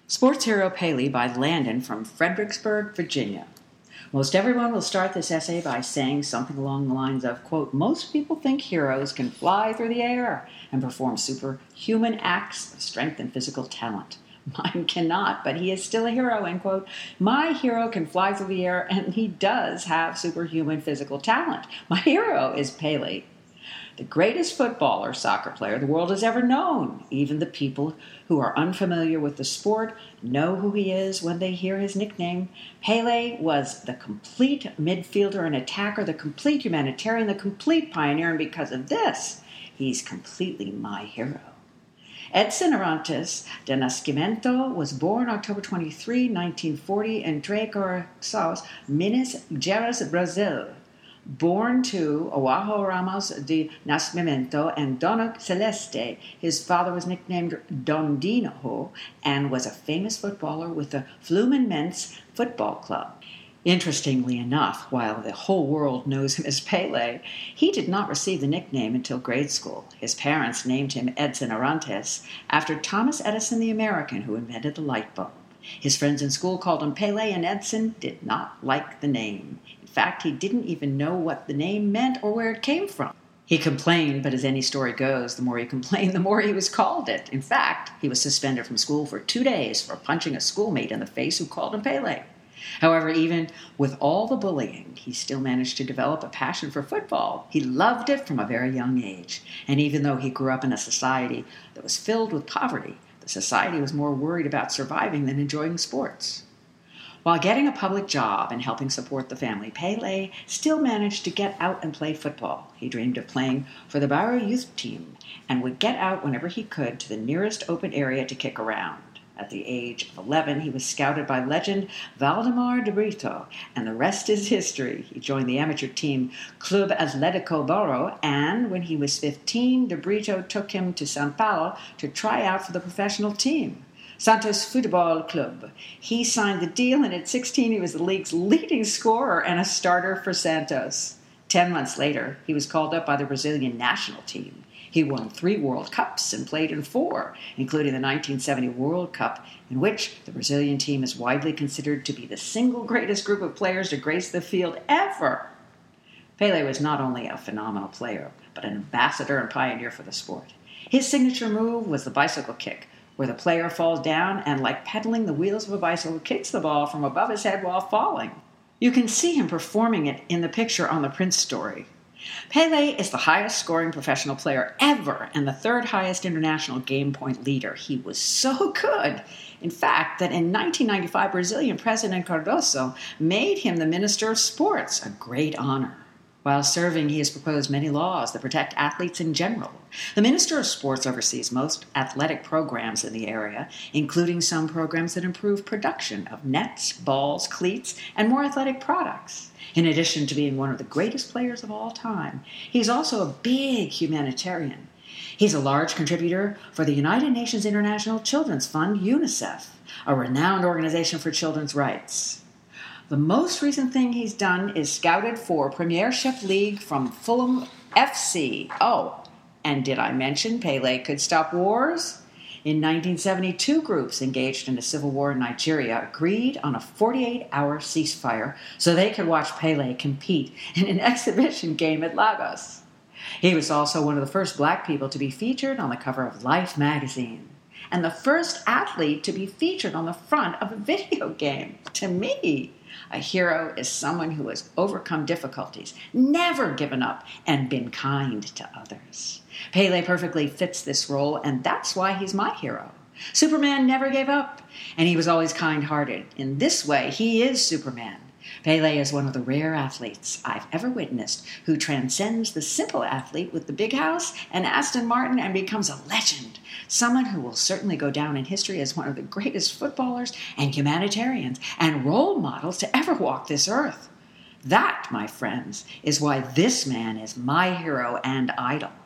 Sports Hero Pele by Landon from Fredericksburg, Virginia. Most everyone will start this essay by saying something along the lines of, quote, most people think heroes can fly through the air and perform superhuman acts of strength and physical talent. Mine cannot, but he is still a hero, end quote. My hero can fly through the air, and he does have superhuman physical talent. My hero is Pele, the greatest football or soccer player the world has ever known. Even the people who are unfamiliar with the sport know who he is when they hear his nickname. Pele was the complete midfielder and attacker, the complete humanitarian, the complete pioneer, and because of this, he's completely my hero. Edson Arantes de Nascimento was born October 23, 1940 in Três Corações, Minas Gerais, Brazil. Born to João Ramos de Nascimento and Dona Celeste, his father was nicknamed Don Dino and was a famous footballer with the Fluminense Football Club. Interestingly enough, while the whole world knows him as Pele, he did not receive the nickname until grade school. His parents named him Edson Arantes after Thomas Edison the American who invented the light bulb. His friends in school called him Pele, and Edson did not like the name. In fact, he didn't even know what the name meant or where it came from. He complained, but as any story goes, the more he complained, the more he was called it. In fact, he was suspended from school for 2 days for punching a schoolmate in the face who called him Pele. However, even with all the bullying, he still managed to develop a passion for football. He loved it from a very young age. And even though he grew up in a society that was filled with poverty, the society was more worried about surviving than enjoying sports. While getting a public job and helping support the family, Pele still managed to get out and play football. He dreamed of playing for the Barra youth team and would get out whenever he could to the nearest open area to kick around. At the age of 11, he was scouted by legend Valdemar de Brito, and the rest is history. He joined the amateur team Club Atlético Boro, and when he was 15, de Brito took him to São Paulo to try out for the professional team, Santos Futebol Club. He signed the deal, and at 16, he was the league's leading scorer and a starter for Santos. 10 months later, he was called up by the Brazilian national team. He won 3 World Cups and played in 4, including the 1970 World Cup, in which the Brazilian team is widely considered to be the single greatest group of players to grace the field ever. Pele was not only a phenomenal player, but an ambassador and pioneer for the sport. His signature move was the bicycle kick, where the player falls down and, like pedaling the wheels of a bicycle, kicks the ball from above his head while falling. You can see him performing it in the picture on the Prince story. Pele is the highest-scoring professional player ever and the 3rd highest international game point leader. He was so good, in fact, that in 1995, Brazilian President Cardoso made him the Minister of Sports, a great honor. While serving, he has proposed many laws that protect athletes in general. The Minister of Sports oversees most athletic programs in the area, including some programs that improve production of nets, balls, cleats, and more athletic products. In addition to being one of the greatest players of all time, he's also a big humanitarian. He's a large contributor for the United Nations International Children's Fund, UNICEF, a renowned organization for children's rights. The most recent thing he's done is scouted for Premiership League from Fulham FC. Oh, and did I mention Pele could stop wars? In 1972, groups engaged in a civil war in Nigeria agreed on a 48-hour ceasefire so they could watch Pele compete in an exhibition game at Lagos. He was also one of the first black people to be featured on the cover of Life magazine, and the first athlete to be featured on the front of a video game. To me, a hero is someone who has overcome difficulties, never given up, and been kind to others. Pele perfectly fits this role, and that's why he's my hero. Superman never gave up, and he was always kind-hearted. In this way, he is Superman. Pele is one of the rare athletes I've ever witnessed who transcends the simple athlete with the big house and Aston Martin and becomes a legend, someone who will certainly go down in history as one of the greatest footballers and humanitarians and role models to ever walk this earth. That, my friends, is why this man is my hero and idol.